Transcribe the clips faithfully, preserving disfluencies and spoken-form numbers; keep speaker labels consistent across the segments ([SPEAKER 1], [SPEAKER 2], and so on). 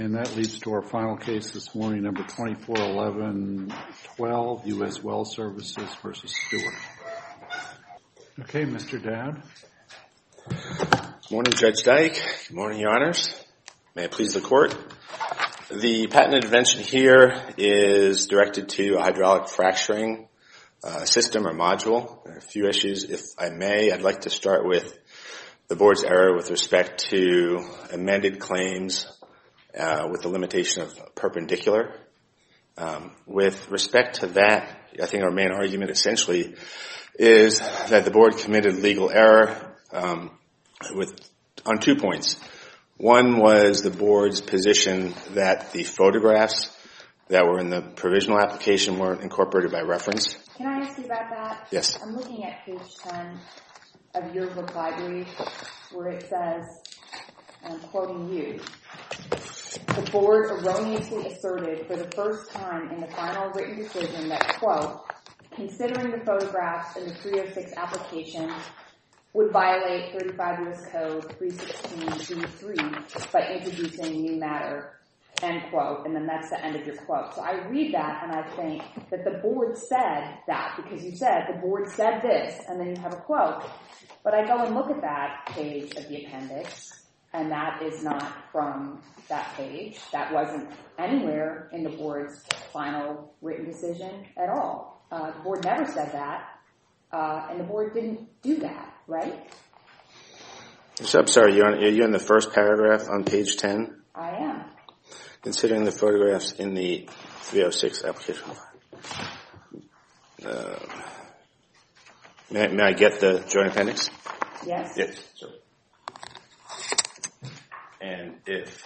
[SPEAKER 1] And that leads to our final case this morning, number twenty-four eleven twelve, U S Well Services versus Stewart. Okay, Mister Dowd.
[SPEAKER 2] Good morning, Judge Dyke. Good morning, Your Honors. May it please the Court. The patent intervention here is directed to a hydraulic fracturing uh, system or module. There are a few issues. If I may, I'd like to start with the Board's error with respect to amended claims Uh, with the limitation of perpendicular. Um, with respect to that, I think our main argument essentially is that the Board committed legal error um, with on two points. One was the Board's position that the photographs that were in the provisional application weren't incorporated by reference.
[SPEAKER 3] Can I ask you about that?
[SPEAKER 2] Yes.
[SPEAKER 3] I'm looking at page ten of your reply brief where it says, and I'm quoting you, the Board erroneously asserted for the first time in the final written decision that, quote, considering the photographs in the three oh six application would violate thirty-five U S Code three sixteen B three by introducing new matter, end quote, and then that's the end of your quote. So I read that and I think that the Board said that because you said the Board said this and then you have a quote. But I go and look at that page of the appendix and that is not from that page. That wasn't anywhere in the Board's final written decision at all. Uh, the Board never said that, uh, and the Board didn't do that, right?
[SPEAKER 2] So I'm sorry, you're on, are you in the first paragraph on page ten?
[SPEAKER 3] I am.
[SPEAKER 2] Considering the photographs in the three oh six application. Uh, may, may I get the joint appendix?
[SPEAKER 3] Yes.
[SPEAKER 2] Yes. Sure. And if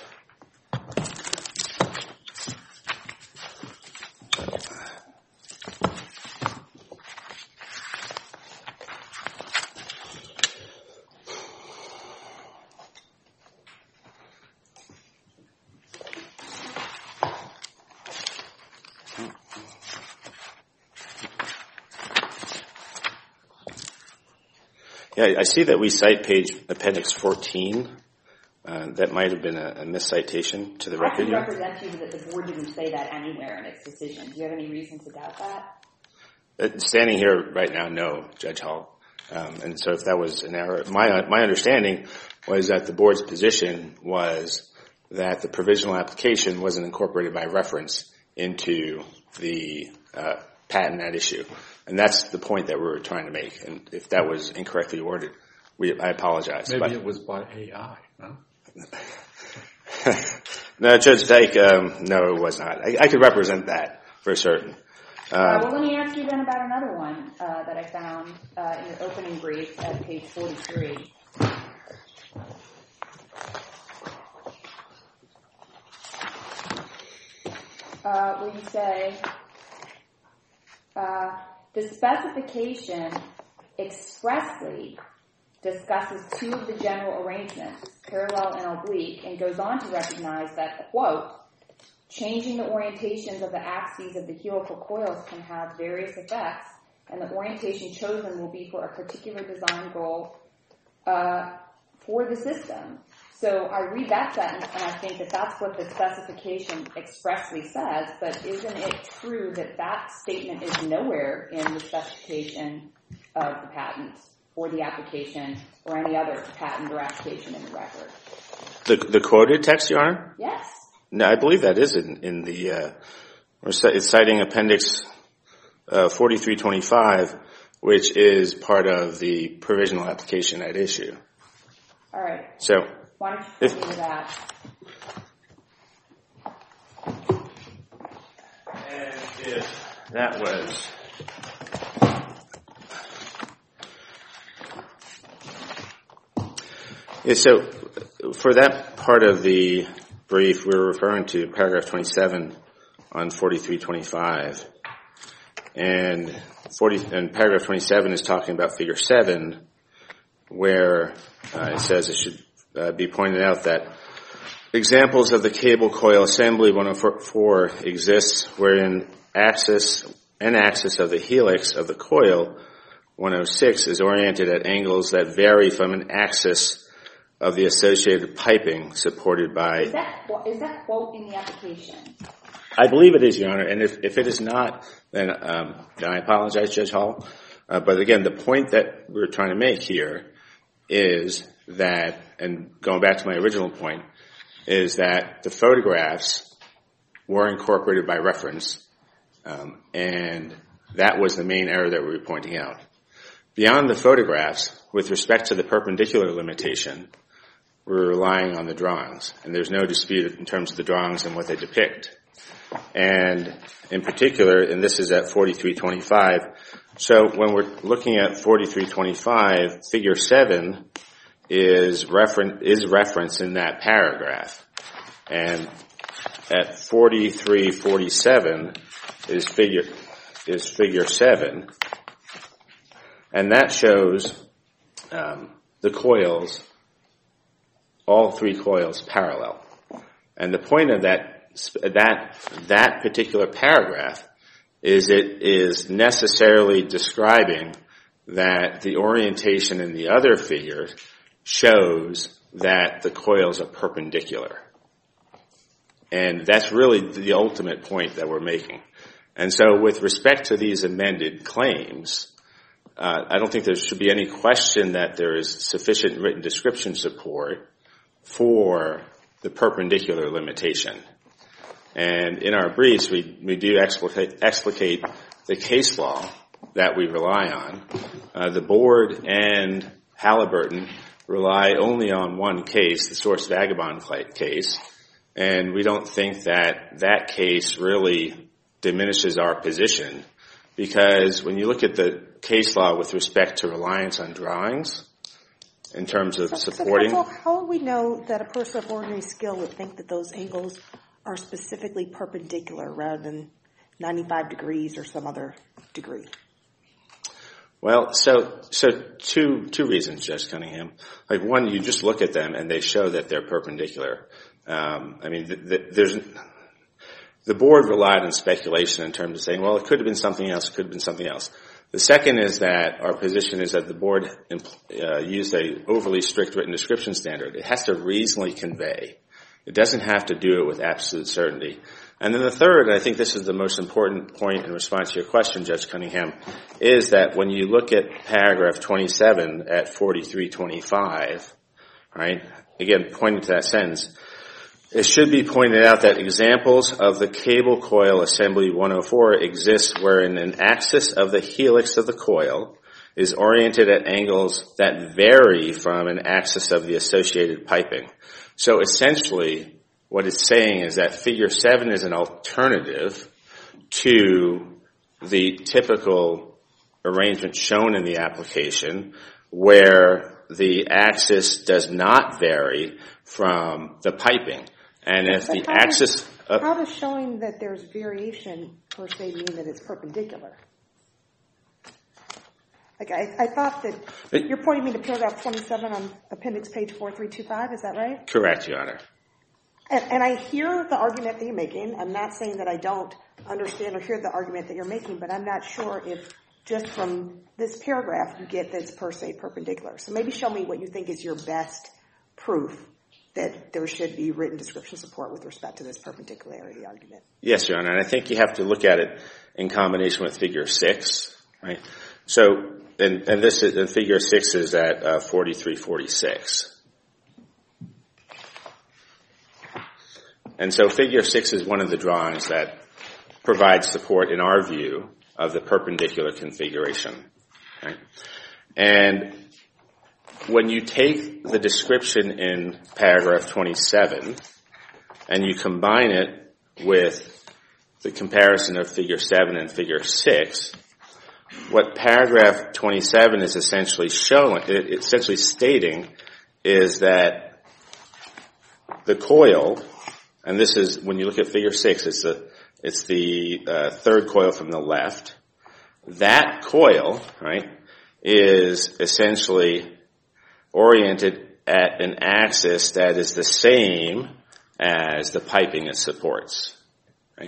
[SPEAKER 2] Yeah, I see that we cite page appendix fourteen. Uh, that might have been a, a miscitation to the record.
[SPEAKER 3] I can represent to you that the Board didn't say that anywhere in its decision. Do you have any reason to doubt that?
[SPEAKER 2] Uh, standing here right now, no, Judge Hall. Um, and so if that was an error, my my understanding was that the Board's position was that the provisional application wasn't incorporated by reference into the uh, patent at issue. And that's the point that we were trying to make. And if that was incorrectly worded, we, I apologize.
[SPEAKER 1] Maybe
[SPEAKER 2] but,
[SPEAKER 1] it was by A I, no?
[SPEAKER 2] No, Judge Dyke, um, no, it was not. I, I could represent that for certain. Um,
[SPEAKER 3] uh, well, let me ask you then about another one uh, that I found uh, in your opening brief at page forty-three. Uh, where you say, uh, the specification expressly discusses two of the general arrangements, parallel and oblique, and goes on to recognize that, quote, changing the orientations of the axes of the helical coils can have various effects, and the orientation chosen will be for a particular design goal uh, for the system. So I read that sentence, and I think that that's what the specification expressly says, but isn't it true that that statement is nowhere in the specification of the patent or the application or any other patent or application in the record?
[SPEAKER 2] the, the quoted text, Your Honor?
[SPEAKER 3] Yes.
[SPEAKER 2] No, I believe that is in, in the, uh, it's citing appendix uh, forty-three twenty-five, which is part of the provisional application at issue.
[SPEAKER 3] All right.
[SPEAKER 2] So,
[SPEAKER 3] why don't you put me to that?
[SPEAKER 2] and if that was yeah, so for that part of the brief, we're referring to paragraph twenty-seven on forty-three twenty-five, and forty and paragraph twenty-seven is talking about figure seven, where uh, it says it should uh, be pointed out that examples of the cable coil assembly one oh four exists wherein axis an axis of the helix of the coil one oh six is oriented at angles that vary from an axis of the associated piping supported by...
[SPEAKER 3] Is that, is that quote in the application?
[SPEAKER 2] I believe it is, Your Honor, and if, if it is not, then, um, then I apologize, Judge Hall. Uh, but again, the point that we're trying to make here is that, and going back to my original point, is that the photographs were incorporated by reference, um, and that was the main error that we were pointing out. Beyond the photographs, with respect to the perpendicular limitation, we're relying on the drawings, and there's no dispute in terms of the drawings and what they depict. And in particular, and this is at forty-three twenty-five, so when we're looking at forty-three twenty-five, figure seven is referen- is referenced in that paragraph. And at forty-three forty-seven is figure is figure seven, and that shows um, the coils, all three coils parallel. And the point of that that that particular paragraph is it is necessarily describing that the orientation in the other figure shows that the coils are perpendicular. And that's really the ultimate point that we're making. And so with respect to these amended claims, uh, I don't think there should be any question that there is sufficient written description support for the perpendicular limitation. And in our briefs, we, we do explicate, explicate the case law that we rely on. Uh, the board and Halliburton rely only on one case, the Source Vagabond case, and we don't think that that case really diminishes our position, because when you look at the case law with respect to reliance on drawings in terms of
[SPEAKER 4] so,
[SPEAKER 2] supporting...
[SPEAKER 4] So how would we know that a person of ordinary skill would think that those angles are specifically perpendicular rather than ninety-five degrees or some other degree?
[SPEAKER 2] Well, so so two two reasons, Judge Cunningham. Like one, you just look at them and they show that they're perpendicular. Um, I mean, the, the, there's the board relied on speculation in terms of saying, well, it could have been something else, it could have been something else. The second is that our position is that the board uh, used a overly strict written description standard. It has to reasonably convey. It doesn't have to do it with absolute certainty. And then the third, and I think this is the most important point in response to your question, Judge Cunningham, is that when you look at paragraph twenty-seven at forty-three twenty-five, right, again, pointing to that sentence, it should be pointed out that examples of the cable coil assembly one oh four exist wherein an axis of the helix of the coil is oriented at angles that vary from an axis of the associated piping. So essentially, what it's saying is that figure seven is an alternative to the typical arrangement shown in the application, where the axis does not vary from the piping. And if the axis...
[SPEAKER 4] Does, how does showing that there's variation per se mean that it's perpendicular? Like I, I thought that it, you're pointing me to paragraph twenty-seven on appendix page four three two five, is that right?
[SPEAKER 2] Correct, Your Honor.
[SPEAKER 4] And, and I hear the argument that you're making. I'm not saying that I don't understand or hear the argument that you're making, but I'm not sure if just from this paragraph you get that it's per se perpendicular. So maybe show me what you think is your best proof that there should be written description support with respect to this perpendicularity argument.
[SPEAKER 2] Yes, Your Honor, and I think you have to look at it in combination with figure six, right? So, and, and this is, and figure six is at uh, forty-three forty-six. And so figure six is one of the drawings that provides support, in our view, of the perpendicular configuration. Right? And when you take the description in paragraph twenty-seven and you combine it with the comparison of figure seven and figure six, what paragraph twenty-seven is essentially showing, essentially stating, is that the coil, and this is, when you look at figure six, it's the, it's the uh, third coil from the left. That coil, right, is essentially oriented at an axis that is the same as the piping it supports, right?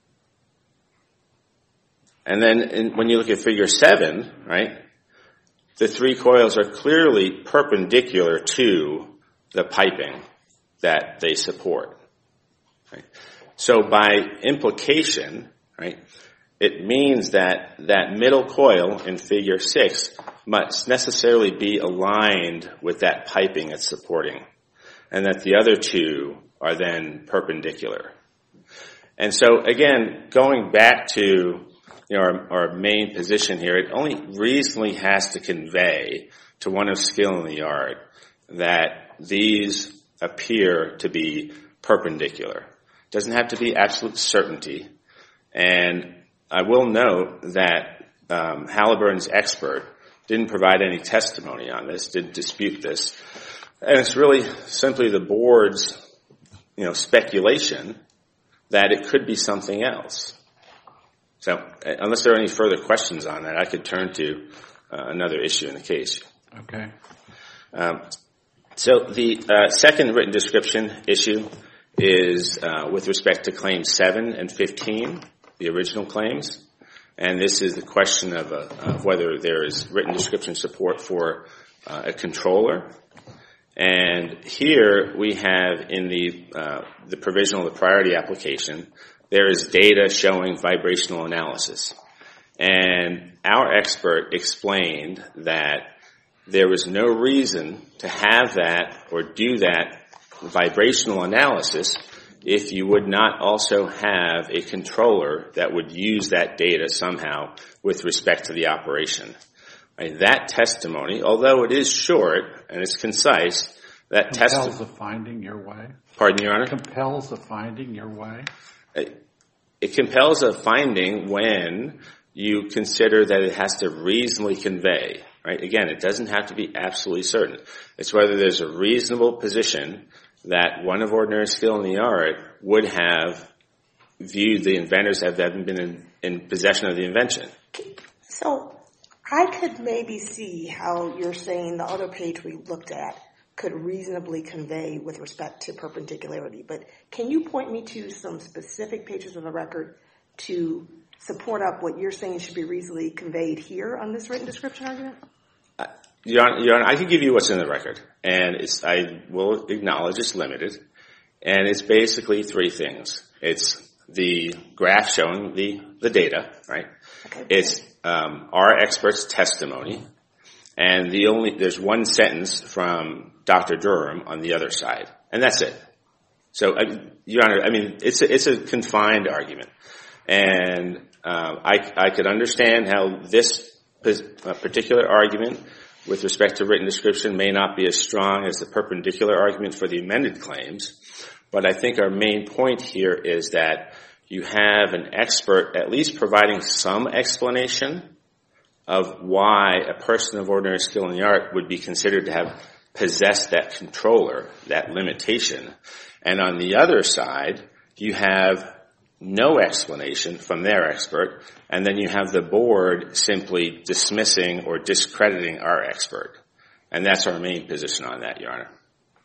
[SPEAKER 2] And then in, when you look at figure seven, right, the three coils are clearly perpendicular to the piping that they support. Right? So by implication, right, it means that that middle coil in figure six must necessarily be aligned with that piping it's supporting, and that the other two are then perpendicular. And so again, going back to you know, our, our main position here, it only reasonably has to convey to one of skill in the art that these appear to be perpendicular. It doesn't have to be absolute certainty. And I will note that um, Halliburton's expert didn't provide any testimony on this, didn't dispute this. And it's really simply the board's you know, speculation that it could be something else. So unless there are any further questions on that, I could turn to uh, another issue in the case.
[SPEAKER 1] Okay.
[SPEAKER 2] Um, so the uh, second written description issue is uh, with respect to claims seven and fifteen, the original claims. And this is the question of, uh, of whether there is written description support for uh, a controller. And here we have in the uh, the provisional, the priority application, there is data showing vibrational analysis. And our expert explained that there was no reason to have that or do that vibrational analysis if you would not also have a controller that would use that data somehow with respect to the operation. And that testimony, although it is short and it's concise, that testimony...
[SPEAKER 1] Compels a finding your way?
[SPEAKER 2] Pardon, Your Honor?
[SPEAKER 1] Compels a finding your way?
[SPEAKER 2] It, it compels a finding when you consider that it has to reasonably convey, right? Again, it doesn't have to be absolutely certain. It's whether there's a reasonable position that one of ordinary skill in the art would have viewed the inventors have been in, in possession of the invention.
[SPEAKER 4] So I could maybe see how you're saying the other page we looked at could reasonably convey with respect to perpendicularity, but can you point me to some specific pages of the record to support up what you're saying should be reasonably conveyed here on this written description argument?
[SPEAKER 2] Uh, Your Honor, Your Honor, I can give you what's in the record, and it's, I will acknowledge it's limited, and it's basically three things. It's the graph showing the, the data, right?
[SPEAKER 4] Okay.
[SPEAKER 2] It's um, our expert's testimony, and the only there's one sentence from Doctor Durham on the other side, and that's it. So, uh, Your Honor, I mean, it's a, it's a confined argument, and uh, I I could understand how this particular argument with respect to written description may not be as strong as the perpendicular argument for the amended claims, but I think our main point here is that you have an expert at least providing some explanation of why a person of ordinary skill in the art would be considered to have possessed that controller, that limitation. And on the other side, you have no explanation from their expert, and then you have the board simply dismissing or discrediting our expert. And that's our main position on that, Your Honor.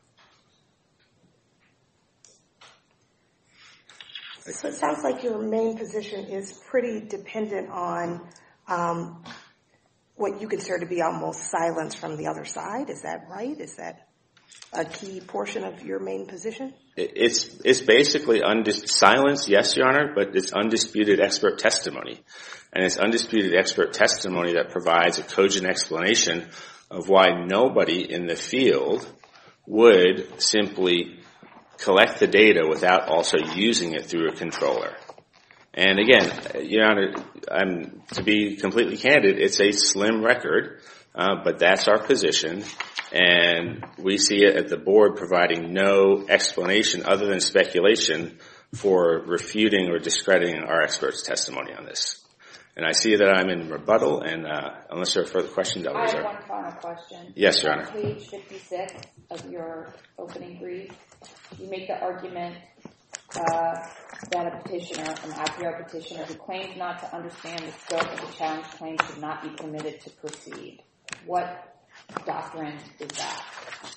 [SPEAKER 4] So it sounds like your main position is pretty dependent on um, what you consider to be almost silence from the other side. Is that right? Is that a key portion of your main position?
[SPEAKER 2] It's it's basically undis- silence, yes, Your Honor, but it's undisputed expert testimony. And it's undisputed expert testimony that provides a cogent explanation of why nobody in the field would simply collect the data without also using it through a controller. And again, Your Honor, I'm, to be completely candid, it's a slim record, uh, but that's our position. And we see it at the board providing no explanation other than speculation for refuting or discrediting our expert's testimony on this. And I see that I'm in rebuttal, and uh, unless there are further questions, I'll
[SPEAKER 3] I
[SPEAKER 2] reserve.
[SPEAKER 3] have one final question.
[SPEAKER 2] Yes, Your Honor.
[SPEAKER 3] On page fifty-six of your opening brief, you make the argument uh, that a petitioner, an I P R petitioner who claims not to understand the scope of the challenge claim should not be permitted to proceed. What doctrine is that?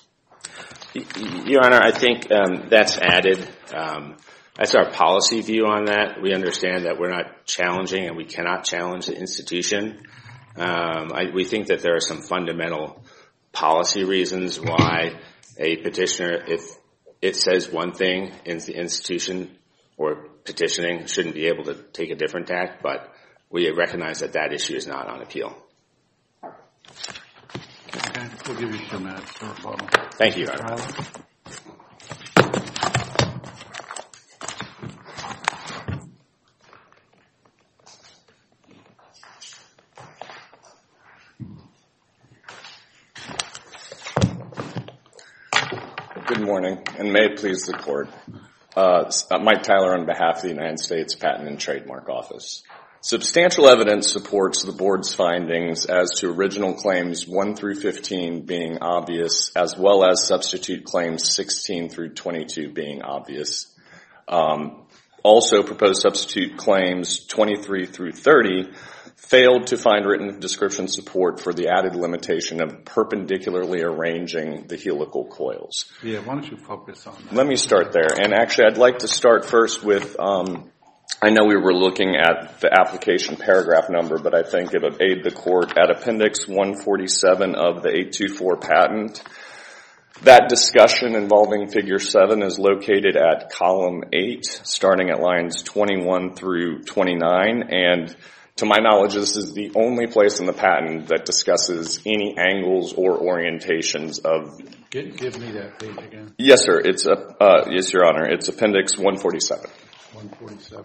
[SPEAKER 2] Your Honor, I think um, that's added. Um, that's our policy view on that. We understand that we're not challenging and we cannot challenge the institution. Um, I, we think that there are some fundamental policy reasons why a petitioner, if it says one thing in the institution or petitioning, shouldn't be able to take a different tack, but we recognize that that issue is not on appeal.
[SPEAKER 1] Okay, we'll give you two minutes for rebuttal.
[SPEAKER 2] Thank you, Your Honor.
[SPEAKER 1] Tyler?
[SPEAKER 5] Good morning, and may it please the Court. Uh, Mike Tyler on behalf of the United States Patent and Trademark Office. Substantial evidence supports the Board's findings as to original claims one through fifteen being obvious, as well as substitute claims sixteen through twenty-two being obvious. Um, also, proposed substitute claims twenty-three through thirty failed to find written description support for the added limitation of perpendicularly arranging the helical coils.
[SPEAKER 1] Yeah, why don't you focus on that?
[SPEAKER 5] Let me start there. And actually, I'd like to start first with, um, I know we were looking at the application paragraph number, but I think it would aid the Court at Appendix one forty-seven of the eight two four patent. That discussion involving Figure seven is located at column eight, starting at lines twenty-one through twenty-nine, and to my knowledge, this is the only place in the patent that discusses any angles or orientations of...
[SPEAKER 1] Give, give me that page again.
[SPEAKER 5] Yes, sir. It's a, uh, yes, Your Honor. It's Appendix one forty-seven.
[SPEAKER 1] one forty-seven.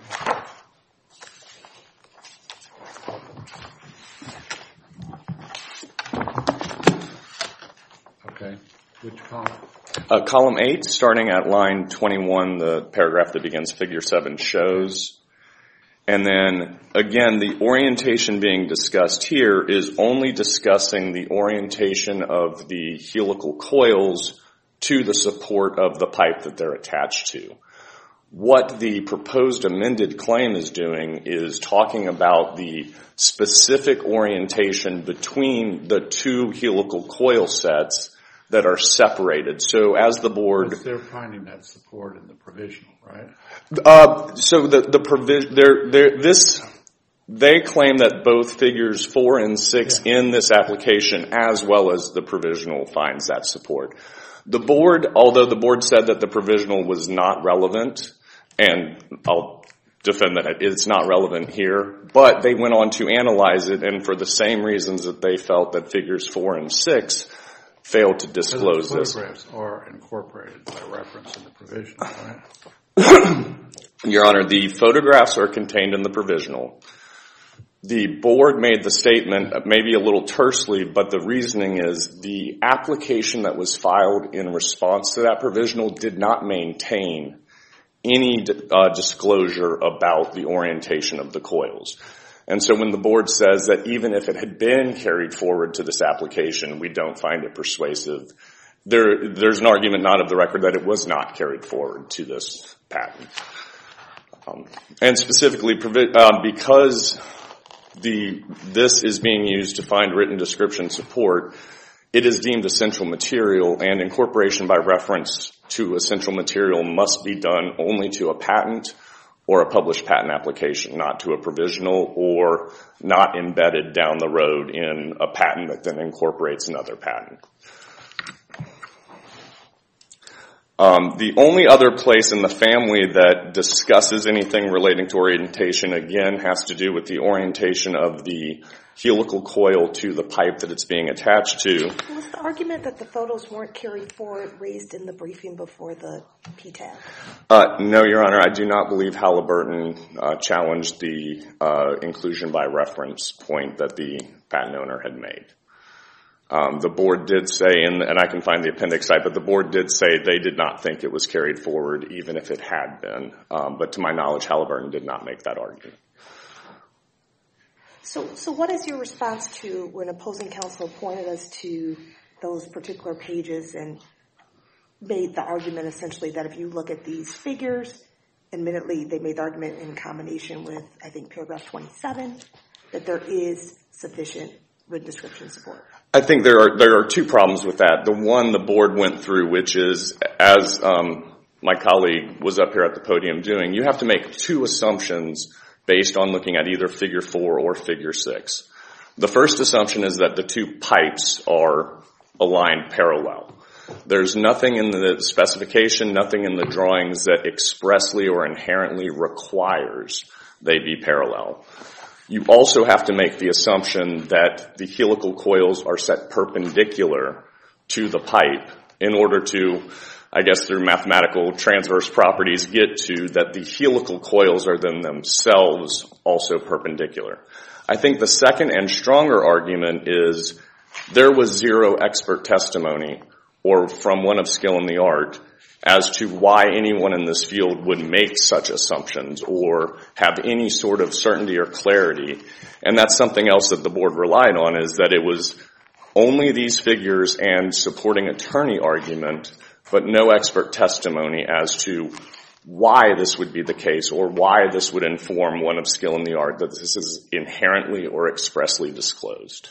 [SPEAKER 1] Okay. Which column?
[SPEAKER 5] Uh, column eight, starting at line twenty-one, the paragraph that begins Figure seven shows. And then, again, the orientation being discussed here is only discussing the orientation of the helical coils to the support of the pipe that they're attached to. What the proposed amended claim is doing is talking about the specific orientation between the two helical coil sets that are separated. So as the Board...
[SPEAKER 1] Because they're finding that support in the provisional, right?
[SPEAKER 5] Uh, so the, the provision, they're, they're, this, they claim that both figures four and six yeah. in this application, as well as the provisional, finds that support. The Board, although the Board said that the provisional was not relevant, and I'll defend that it's not relevant here, but they went on to analyze it, and for the same reasons that they felt that figures four and six failed to disclose
[SPEAKER 1] so the
[SPEAKER 5] this.
[SPEAKER 1] Photographs are incorporated by reference in the provisional, right?
[SPEAKER 5] Your Honor, the photographs are contained in the provisional. The Board made the statement, maybe a little tersely, but the reasoning is the application that was filed in response to that provisional did not maintain any uh, disclosure about the orientation of the coils. And so when the Board says that even if it had been carried forward to this application, we don't find it persuasive, there, there's an argument not of the record that it was not carried forward to this patent. Um, and specifically, uh, because the this is being used to find written description support, it is deemed essential material, and incorporation by reference to essential material must be done only to a patent or a published patent application, not to a provisional or not embedded down the road in a patent that then incorporates another patent. Um, the only other place in the family that discusses anything relating to orientation, again, has to do with the orientation of the helical coil to the pipe that it's being attached to.
[SPEAKER 4] Was the argument that the photos weren't carried forward raised in the briefing before the P T A B?
[SPEAKER 5] Uh, no, Your Honor. I do not believe Halliburton uh, challenged the uh, inclusion by reference point that the patent owner had made. Um, the Board did say, and, and I can find the appendix site, but the Board did say they did not think it was carried forward even if it had been. Um, but to my knowledge, Halliburton did not make that argument.
[SPEAKER 4] So, so what is your response to when opposing counsel pointed us to those particular pages and made the argument essentially that if you look at these figures, admittedly they made the argument in combination with, I think, paragraph twenty-seven, that there is sufficient written description support?
[SPEAKER 5] I think there are there are two problems with that. The one the Board went through, which is, as um, my colleague was up here at the podium doing, you have to make two assumptions based on looking at either figure four or figure six. The first assumption is that the two pipes are aligned parallel. There's nothing in the specification, nothing in the drawings that expressly or inherently requires they be parallel. You also have to make the assumption that the helical coils are set perpendicular to the pipe in order to, I guess through mathematical transverse properties, get to that the helical coils are then themselves also perpendicular. I think the second and stronger argument is there was zero expert testimony or from one of skill in the art as to why anyone in this field would make such assumptions or have any sort of certainty or clarity. And that's something else that the board relied on, is that it was only these figures and supporting attorney argument, but no expert testimony as to why this would be the case or why this would inform one of skill in the art that this is inherently or expressly disclosed.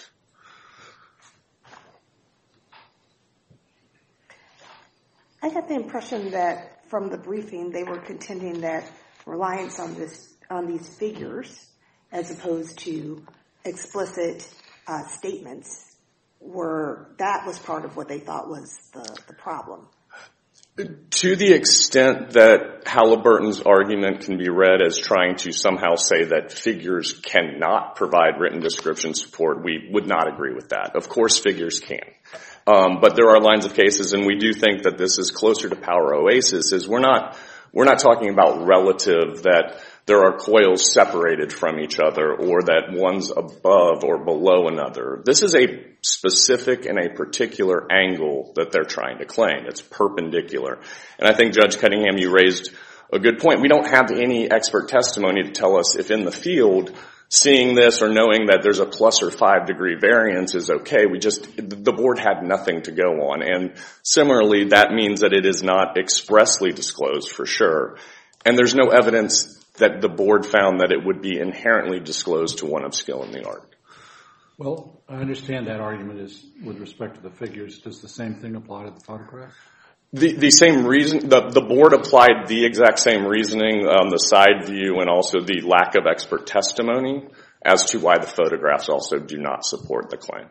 [SPEAKER 4] I got the impression that from the briefing they were contending that reliance on this on these figures as opposed to explicit uh, statements were that was part of what they thought was the, the problem.
[SPEAKER 5] To the extent that Halliburton's argument can be read as trying to somehow say that figures cannot provide written description support, we would not agree with that. Of course figures can. Um, but there are lines of cases, and we do think that this is closer to Power Oasis, is we're not, we're not talking about relative, that there are coils separated from each other or that one's above or below another. This is a specific and a particular angle that they're trying to claim. It's perpendicular. And I think, Judge Cunningham, you raised a good point. We don't have any expert testimony to tell us if in the field seeing this or knowing that there's a plus or five degree variance is okay. We just, the board had nothing to go on. And similarly, that means that it is not expressly disclosed for sure. And there's no evidence that the board found that it would be inherently disclosed to one of skill in the art.
[SPEAKER 1] Well, I understand that argument is with respect to the figures. Does the same thing apply to the photograph?
[SPEAKER 5] The, the same reason, the, the board applied the exact same reasoning, um, the side view and also the lack of expert testimony as to why the photographs also do not support the claim.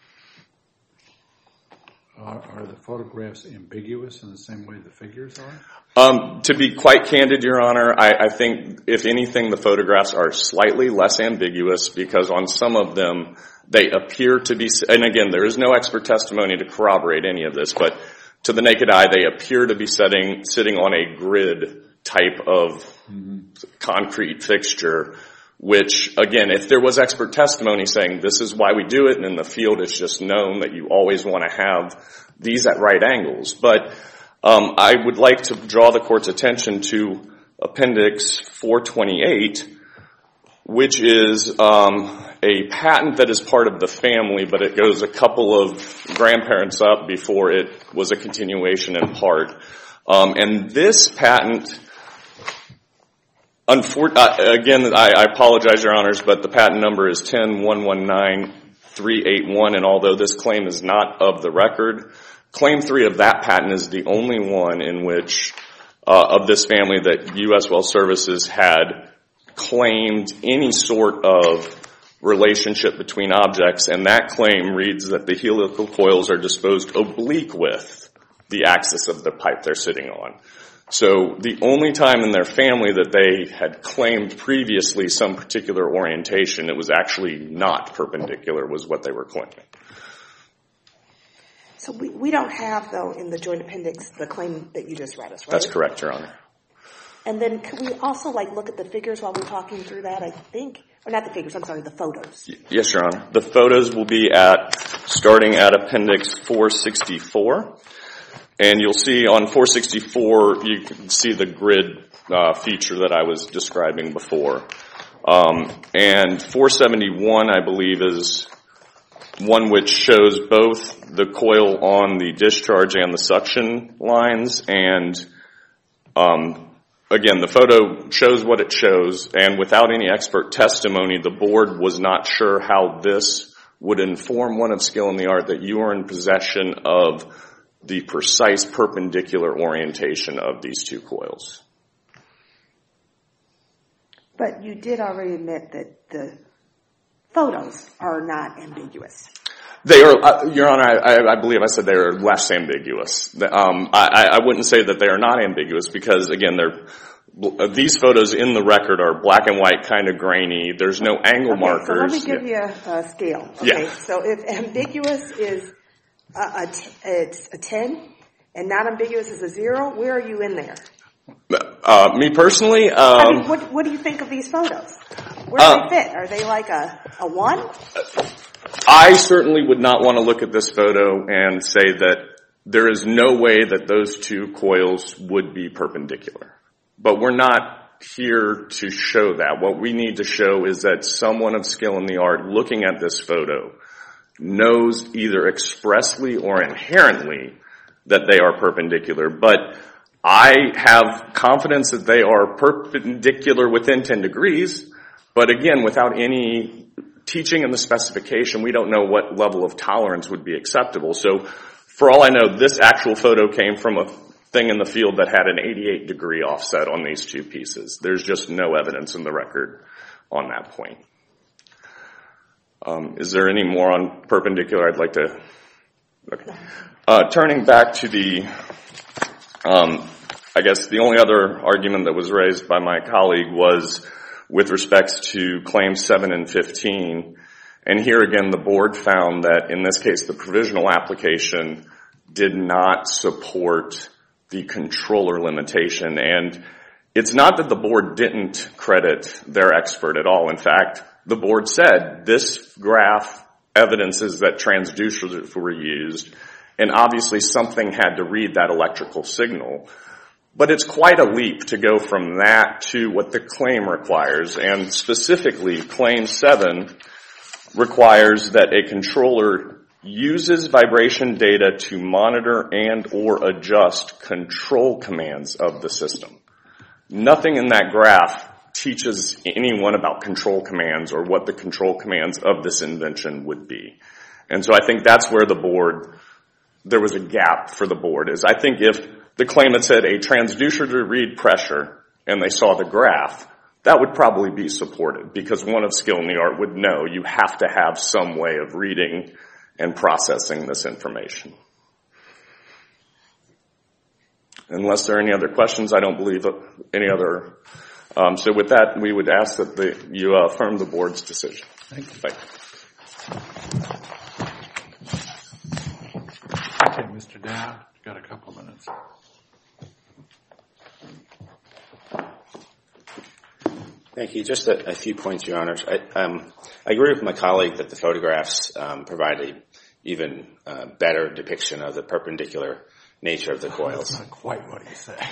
[SPEAKER 1] Are, are the photographs ambiguous in the same way the figures are?
[SPEAKER 5] Um, to be quite candid, Your Honor, I, I think if anything, the photographs are slightly less ambiguous because on some of them they appear to be, and again, there is no expert testimony to corroborate any of this, but to the naked eye, they appear to be setting, sitting on a grid type of mm-hmm. concrete fixture, which, again, if there was expert testimony saying this is why we do it, and in the field it's just known that you always want to have these at right angles. But um, I would like to draw the Court's attention to Appendix four twenty-eight, which is um, a patent that is part of the family, but it goes a couple of grandparents up before it was a continuation in part. Um, and this patent, unfor- uh, again, I, I apologize, Your Honors, but the patent number is ten one one nine three eight one, and although this claim is not of the record, Claim three of that patent is the only one in which, uh, of this family that U S Well Services had claimed any sort of relationship between objects, and that claim reads that the helical coils are disposed oblique with the axis of the pipe they're sitting on. So the only time in their family that they had claimed previously some particular orientation, it was actually not perpendicular, was what they were claiming.
[SPEAKER 4] So we, we don't have, though, in the joint appendix the claim that you just read us, right?
[SPEAKER 5] That's correct, Your Honor.
[SPEAKER 4] And then can we also, like, look at the figures while we're talking through that, I think? Or not the figures, I'm sorry, the photos.
[SPEAKER 5] Yes, Your Honor. The photos will be at, starting at Appendix four sixty-four. And you'll see on four sixty-four, you can see the grid uh, feature that I was describing before. Um, and four seventy-one, I believe, is one which shows both the coil on the discharge and the suction lines. And um, again, the photo shows what it shows. And without any expert testimony, the board was not sure how this would inform one of skill in the art that you are in possession of the precise perpendicular orientation of these two coils.
[SPEAKER 4] But you did already admit that the photos are not ambiguous.
[SPEAKER 5] They are, uh, Your Honor, I, I believe I said they are less ambiguous. Um, I, I wouldn't say that they are not ambiguous because, again, they're, these photos in the record are black and white, kind of grainy. There's no angle
[SPEAKER 4] okay,
[SPEAKER 5] markers.
[SPEAKER 4] So let me give yeah. you a, a scale. Okay,
[SPEAKER 5] yeah.
[SPEAKER 4] So if ambiguous is a, a t- it's a ten and not ambiguous is a zero, where are you in there?
[SPEAKER 5] Uh, me personally, um,
[SPEAKER 4] I mean, what, what do you think of these photos? Where do
[SPEAKER 5] uh,
[SPEAKER 4] they fit? Are they like a, a one?
[SPEAKER 5] I certainly would not want to look at this photo and say that there is no way that those two coils would be perpendicular. But we're not here to show that. What we need to show is that someone of skill in the art looking at this photo knows either expressly or inherently that they are perpendicular. But I have confidence that they are perpendicular within ten degrees, but again, without any teaching in the specification, we don't know what level of tolerance would be acceptable. So for all I know, this actual photo came from a thing in the field that had an eighty-eight degree offset on these two pieces. There's just no evidence in the record on that point. Um, is there any more on perpendicular I'd like to... Okay. Uh, turning back to the... Um, I guess the only other argument that was raised by my colleague was with respects to claims seven and fifteen. And here again, the board found that in this case, the provisional application did not support the controller limitation. And it's not that the board didn't credit their expert at all. In fact, the board said this graph evidences that transducers were used, and obviously something had to read that electrical signal. But it's quite a leap to go from that to what the claim requires, and specifically claim seven requires that a controller uses vibration data to monitor and or adjust control commands of the system. Nothing in that graph teaches anyone about control commands or what the control commands of this invention would be. And so I think that's where the board, there was a gap for the board, is I think if the claim had said a transducer to read pressure and they saw the graph, that would probably be supported because one of skill in the art would know you have to have some way of reading and processing this information. Unless there are any other questions, I don't believe any other. Um, so with that, we would ask that the, you uh, affirm the board's decision.
[SPEAKER 1] Thank you.
[SPEAKER 5] Thank you.
[SPEAKER 1] Okay, Mister Dowd, you've got a couple minutes.
[SPEAKER 2] Thank you. Just a, a few points, Your Honors. I, um, I agree with my colleague that the photographs um, provide an even uh, better depiction of the perpendicular nature of the coils.
[SPEAKER 1] That's not quite what he said.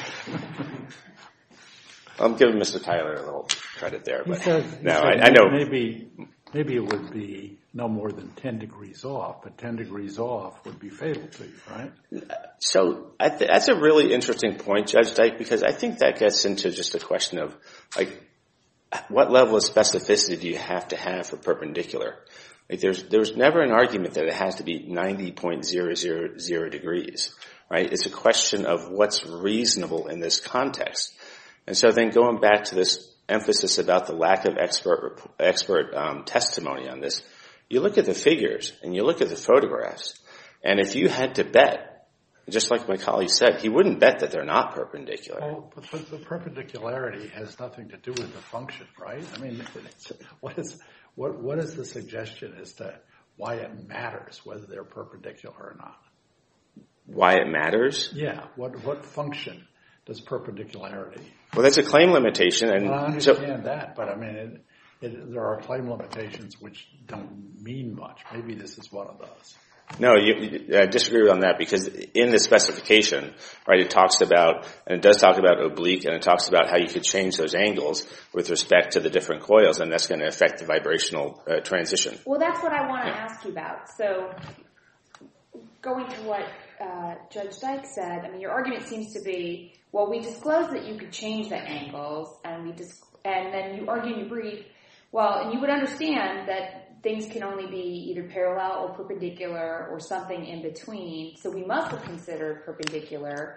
[SPEAKER 2] I'm giving Mister Tyler a little credit there, but
[SPEAKER 1] he said, he
[SPEAKER 2] no,
[SPEAKER 1] said
[SPEAKER 2] I, I know
[SPEAKER 1] maybe maybe it would be no more than ten degrees off, but ten degrees off would be fatal to you, right?
[SPEAKER 2] So I th- that's a really interesting point, Judge Dyke, because I think that gets into just a question of like, what level of specificity do you have to have for perpendicular? Like there's there's never an argument that it has to be ninety point zero zero zero degrees, right? It's a question of what's reasonable in this context. And so then going back to this emphasis about the lack of expert expert um, testimony on this, you look at the figures and you look at the photographs, and if you had to bet, just like my colleague said, he wouldn't bet that they're not perpendicular.
[SPEAKER 1] Well, but, but the perpendicularity has nothing to do with the function, right? I mean, it's, what is what what is the suggestion as to why it matters whether they're perpendicular or not?
[SPEAKER 2] Why it matters?
[SPEAKER 1] Yeah. What what function does perpendicularity?
[SPEAKER 2] Well, that's a claim limitation, and
[SPEAKER 1] well, I understand
[SPEAKER 2] so,
[SPEAKER 1] that, but I mean, it, it, there are claim limitations which don't mean much. Maybe this is one of those.
[SPEAKER 2] No, you, you, I disagree on that because in the specification, right, it talks about, and it does talk about oblique, and it talks about how you could change those angles with respect to the different coils, and that's going to affect the vibrational uh, transition.
[SPEAKER 3] Well, that's what I want to ask you about. So, going to what uh, Judge Dyke said, I mean, your argument seems to be, well, we disclosed that you could change the angles, and we dis- and then you argue in your brief, well, and you would understand that things can only be either parallel or perpendicular or something in between, so we must have considered perpendicular.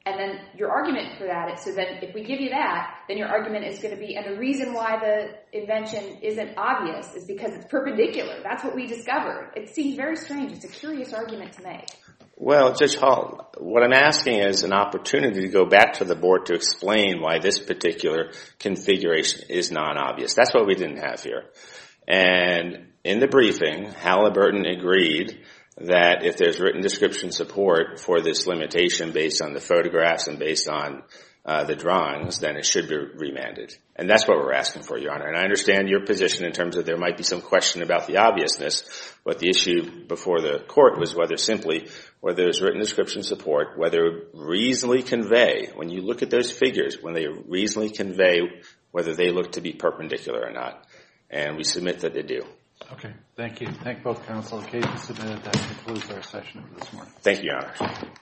[SPEAKER 3] And then your argument for that is, so then if we give you that, then your argument is going to be, and the reason why the invention isn't obvious is because it's perpendicular. That's what we discovered. It seems very strange. It's a curious argument to make.
[SPEAKER 2] Well, Judge Hall, what I'm asking is an opportunity to go back to the board to explain why this particular configuration is non-obvious. That's what we didn't have here. And in the briefing, Halliburton agreed that if there's written description support for this limitation based on the photographs and based on uh, the drawings, then it should be remanded. And that's what we're asking for, Your Honor. And I understand your position in terms of there might be some question about the obviousness, but the issue before the court was whether simply, whether there's written description support, whether reasonably convey, when you look at those figures, when they reasonably convey whether they look to be perpendicular or not. And we submit that they do.
[SPEAKER 1] Okay, thank you. Thank both counsel. The case is submitted. That concludes our session for this morning.
[SPEAKER 2] Thank you, Your Honor.